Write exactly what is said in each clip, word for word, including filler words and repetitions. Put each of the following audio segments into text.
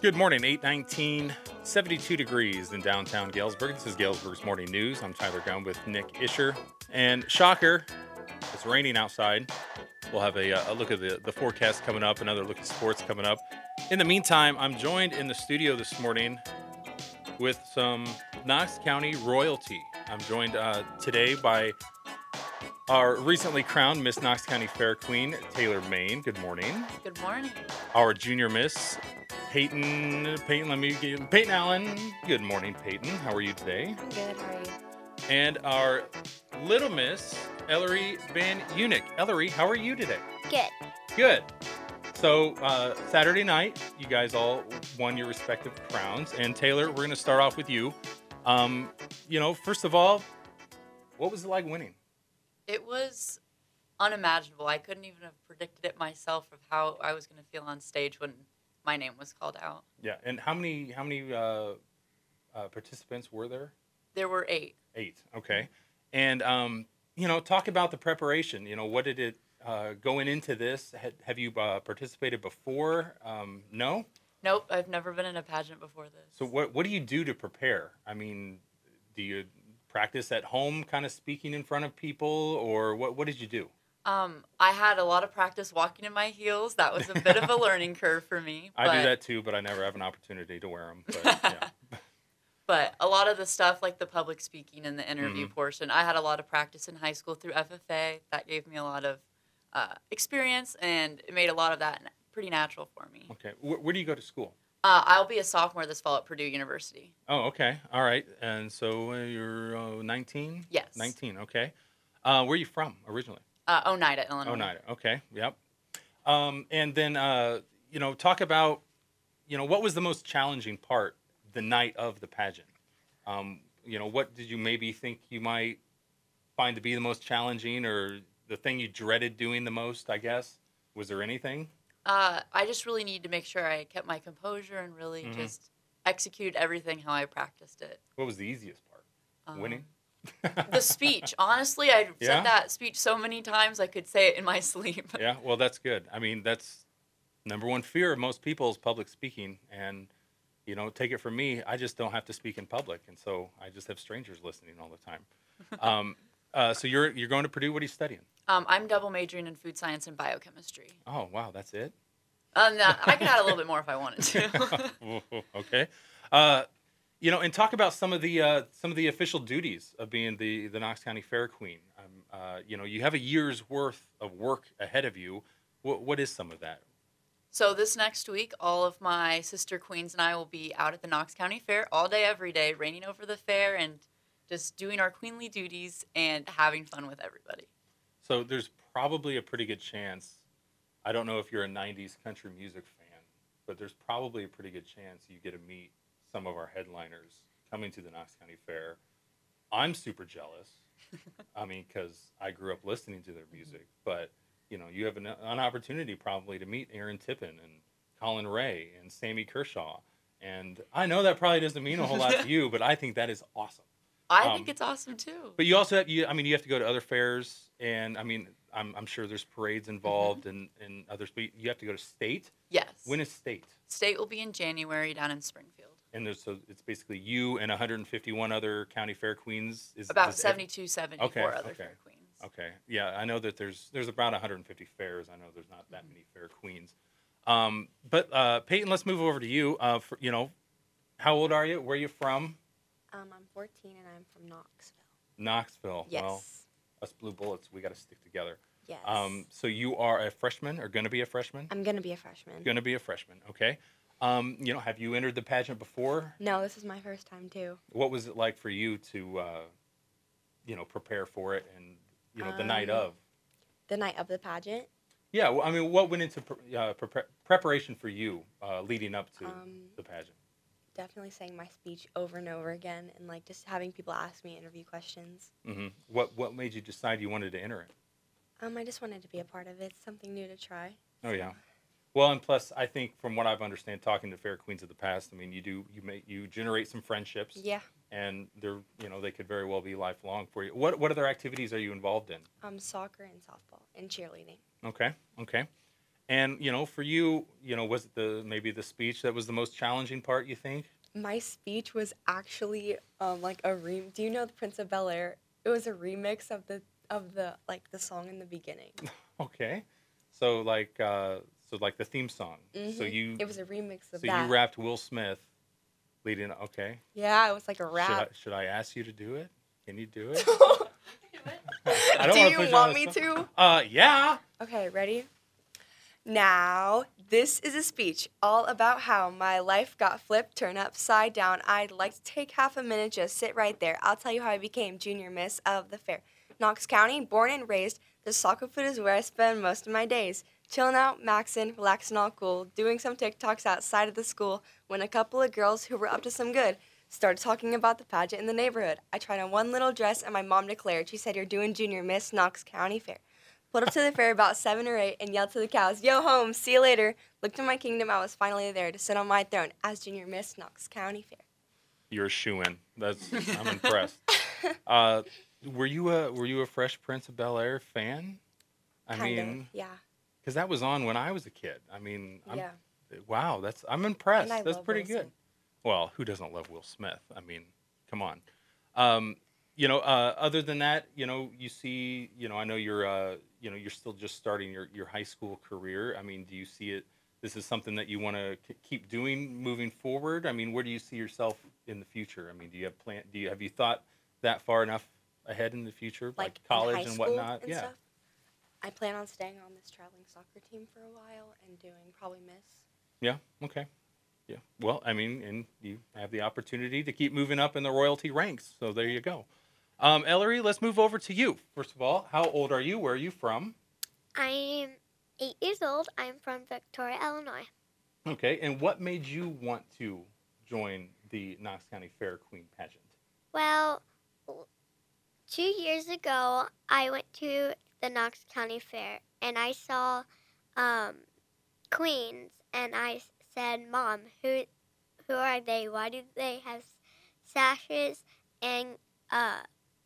Good morning, eight nineteen, seventy-two degrees in downtown Galesburg. This is Galesburg's Morning News. I'm Tyler Gunn with Nick Isher. And shocker, it's raining outside. We'll have a, uh, a look at the, the forecast coming up, another look at sports coming up. In the meantime, I'm joined in the studio this morning with some Knox County royalty. I'm joined uh, today by our recently crowned Miss Knox County Fair Queen, Taylor Main. Good morning. Good morning. Our junior miss, Peyton, Peyton, let me get, Peyton Allen. Good morning, Peyton. How are you today? I'm good. How are you? And our little miss, Ellery Van Eunuch. Ellery, how are you today? Good. Good. So, uh, Saturday night, you guys all won your respective crowns. And Taylor, we're going to start off with you. Um, you know, first of all, what was it like winning? It was unimaginable. I couldn't even have predicted it myself of how I was going to feel on stage when my name was called out. Yeah. And how many how many uh, uh, participants were there? There were eight. Eight. Okay. And um, you know, talk about the preparation. You know, what did it uh, going into this? Had, have you uh, participated before? Um, no. Nope. I've never been in a pageant before this. So what what do you do to prepare? I mean, do you practice at home, kind of speaking in front of people, or what? What did you do? Um, I had a lot of practice walking in my heels. That was a bit of a learning curve for me. I but, do that too, but I never have an opportunity to wear them. But, yeah. But a lot of the stuff, like the public speaking and the interview Mhm. portion, I had a lot of practice in high school through F F A. That gave me a lot of uh, experience, and it made a lot of that pretty natural for me. Okay. Where, where do you go to school? Uh, I'll be a sophomore this fall at Purdue University. Oh, okay. All right. And so uh, you're uh, nineteen? Yes. nineteen. Okay. Uh, where are you from originally? Uh, Oneida, Illinois. Oneida. Okay. Yep. Um, and then, uh, you know, talk about, you know, what was the most challenging part the night of the pageant? Um, you know, what did you maybe think you might find to be the most challenging, or the thing you dreaded doing the most, I guess? Was there anything? Uh, I just really need to make sure I kept my composure and really Mhm. just executed everything how I practiced it. What was the easiest part? Um, Winning? The speech. Honestly, I Yeah? said that speech so many times I could say it in my sleep. Yeah, well, that's good. I mean, that's number one fear of most people is public speaking. And, you know, take it from me, I just don't have to speak in public. And so I just have strangers listening all the time. Um, uh, so you're you're going to Purdue. What are you studying? Um, I'm double majoring in food science and biochemistry. Oh, wow, that's it? Um, now, I could add a little bit more if I wanted to. Okay. Uh, you know, and talk about some of the uh, some of the official duties of being the, the Knox County Fair Queen. Um, uh, you know, you have a year's worth of work ahead of you. What what is some of that? So this next week, all of my sister queens and I will be out at the Knox County Fair all day, every day, reigning over the fair and just doing our queenly duties and having fun with everybody. So there's probably a pretty good chance. I don't know if you're a nineties country music fan, but there's probably a pretty good chance you get to meet some of our headliners coming to the Knox County Fair. I'm super jealous. I mean, because I grew up listening to their music, but you know, you have an, an opportunity probably to meet Aaron Tippin and Colin Ray and Sammy Kershaw. And I know that probably doesn't mean a whole lot to you, but I think that is awesome. I Um, think it's awesome too. But you also have, you, I mean, you have to go to other fairs, and I mean, I'm, I'm sure there's parades involved and, and others, but you have to go to state. Yes. When is state? State will be in January down in Springfield. And there's, so it's basically you and one hundred fifty-one other county fair queens. Is About does ev- seventy-two, seventy-four Okay, other okay. fair queens. Okay, yeah, I know that there's there's about one hundred fifty fairs. I know there's not that many fair queens. Um, but uh, Peyton, let's move over to you. Uh, for, you know, how old are you? Where are you from? Um, I'm fourteen and I'm from Knoxville. Knoxville. Yes. Well, us blue bullets, we got to stick together. Yes. Um, so you are a freshman, or going to be a freshman? I'm gonna be a freshman. Going to be a freshman. Okay. Um, you know, have you entered the pageant before? No, this is my first time too. What was it like for you to, uh, you know, prepare for it, and you know, the night Um, of? The night of the pageant. Yeah, well, I mean, what went into pre- uh, prepar- preparation for you uh, leading up to Um, the pageant? Definitely saying my speech over and over again, and like just having people ask me interview questions. Hmm. What What made you decide you wanted to enter it? Um, I just wanted to be a part of it. It's something new to try. Oh yeah. Well, and plus, I think from what I've understand, talking to fair queens of the past, I mean, you do you make you generate some friendships, Yeah. and they're you know they could very well be lifelong for you. What What other activities are you involved in? Um, soccer and softball and cheerleading. Okay, okay. And you know, for you, you know, was it the maybe the speech that was the most challenging part? You think? My speech was actually um like a re. Do you know the Prince of Bel Air? It was a remix of the of the like the song in the beginning. Okay, so like, uh, so like the theme song. So Mhm. you, It was a remix of so you that. rapped Will Smith leading. Okay, Yeah, it was like a should I rap. should I ask you to do it? Can you do it? Do I don't Do want to you put you on want the me spot. to? Uh, yeah. Okay, ready? Now, this is a speech all about how my life got flipped, turned upside down. I'd like to take half a minute, just sit right there. I'll tell you how I became junior miss of the fair. Knox County, born and raised, the soccer foot is where I spend most of my days. Chilling out, maxing, relaxing all cool, doing some TikToks outside of the school when a couple of girls who were up to some good started talking about the pageant in the neighborhood. I tried on one little dress and my mom declared, she said, "You're doing junior miss Knox County Fair." Pulled up to the fair about seven or eight and yelled to the cows, "Yo, home, see you later." Looked in my kingdom, I was finally there to sit on my throne as junior miss Knox County Fair. You're a shoo-in. That's I'm impressed. Uh, were you a were you a Fresh Prince of Bel Air fan? I Kind of, mean, yeah. because that was on when I was a kid. I mean, I'm, Yeah. wow, that's I'm And impressed. I That's love pretty Will good. Smith. Well, who doesn't love Will Smith? I mean, come on. Um, you know, uh, other than that, you know, you see, you know, I know you're, uh, you know, you're still just starting your, your high school career. I mean, do you see it? This is something that you want to k- keep doing moving forward. I mean, where do you see yourself in the future? I mean, do you have plan? Do you have you thought that far enough ahead in the future, like, Like in college high and school whatnot? and Yeah, stuff. I plan on staying on this traveling soccer team for a while and doing probably miss. yeah, okay, yeah. Well, I mean, and you have the opportunity to keep moving up in the royalty ranks. So there you go. Um, Ellery, let's move over to you. First of all, how old are you? Where are you from? I'm eight years old. I'm from Victoria, Illinois. Okay, and what made you want to join the Knox County Fair Queen pageant? Well, w- two years ago, I went to the Knox County Fair and I saw um, queens, and I s- said, "Mom, who who are they? Why do they have sashes and uh,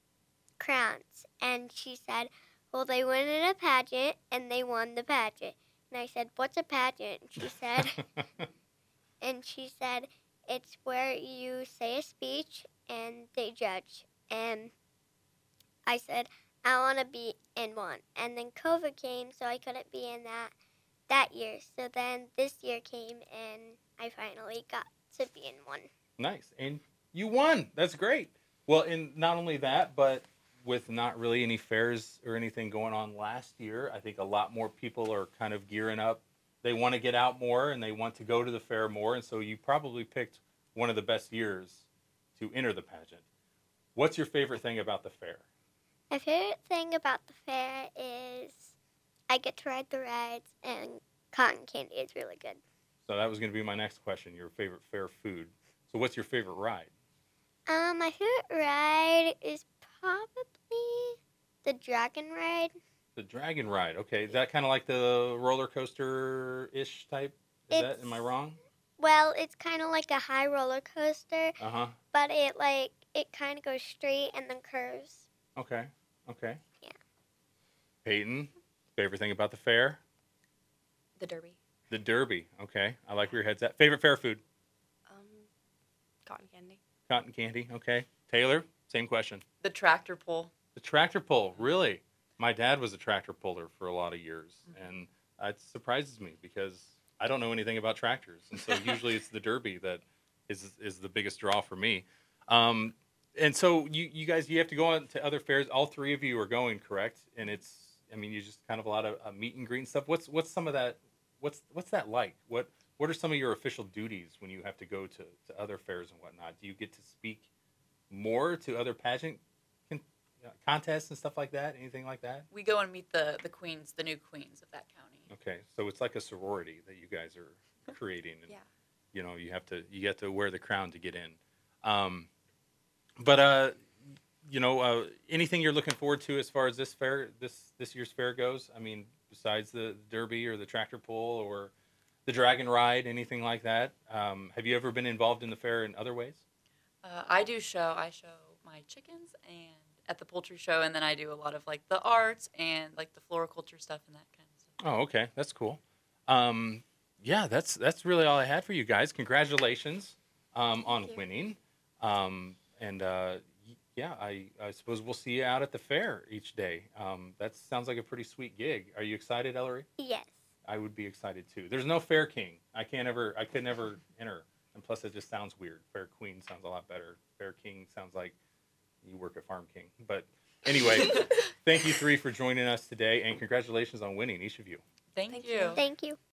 crowns?" And she said, "Well, they went in a pageant and they won the pageant." And I said, "What's a pageant?" And she said, and she said, "It's where you say a speech and they judge." And I said, "I want to be in one." And then COVID came, so I couldn't be in that that year. So then this year came, and I finally got to be in one. Nice, and you won. That's great. Well, and not only that, but with not really any fairs or anything going on last year, I think a lot more people are kind of gearing up. They want to get out more and they want to go to the fair more, and so you probably picked one of the best years to enter the pageant. What's your favorite thing about the fair? My favorite thing about the fair is I get to ride the rides, and cotton candy is really good. So that was going to be my next question. Your favorite fair food. So what's your favorite ride? Um, my favorite ride is probably the dragon ride. The dragon ride. Okay, is that kind of like the roller coaster ish type? Is that? Am I It's wrong? Well, it's kind of like a high roller coaster, Uh huh. but it like it kind of goes straight and then curves. Okay. Okay. Yeah. Peyton, favorite thing about the fair? The Derby. The Derby. Okay, I like where your head's at. Favorite fair food? Um, cotton candy. Cotton candy. Okay. Taylor, same question. The tractor pull. The tractor pull. Really? My dad was a tractor puller for a lot of years, and it surprises me because I don't know anything about tractors, and so usually it's the Derby that is is the biggest draw for me. Um, and so you you guys you have to go on to other fairs. All three of you are going, correct? And it's I mean you just kind of a lot of uh, meet and greet and stuff. What's what's some of that? What's what's that like? What what are some of your official duties when you have to go to, to other fairs and whatnot? Do you get to speak more to other pageant con- uh, contests and stuff like that? Anything like that? We go and meet the the queens, the new queens of that county. Okay, so it's like a sorority that you guys are creating, and Yeah. you know you have to you get to wear the crown to get in. Um, but uh, you know, uh, anything you're looking forward to as far as this fair, this this year's fair goes? I mean, besides the Derby or the tractor pull or the dragon ride, anything like that? Um, have you ever been involved in the fair in other ways? Uh, I do show. I show my chickens and at the poultry show, and then I do a lot of like the arts and like the floriculture stuff and that kind of stuff. Oh, okay, that's cool. Um, yeah, that's that's really all I had for you guys. Congratulations um, on you. winning. Um, and uh, y- yeah, I, I suppose we'll see you out at the fair each day. Um, that sounds like a pretty sweet gig. Are you excited, Ellery? Yes. I would be excited too. There's no Fair King. I can't ever. I could never enter. And plus, it just sounds weird. Fair Queen sounds a lot better. Fair King sounds like you work at Farm King. But anyway, thank you three for joining us today, and congratulations on winning, each of you. Thank, Thank you. you. Thank you.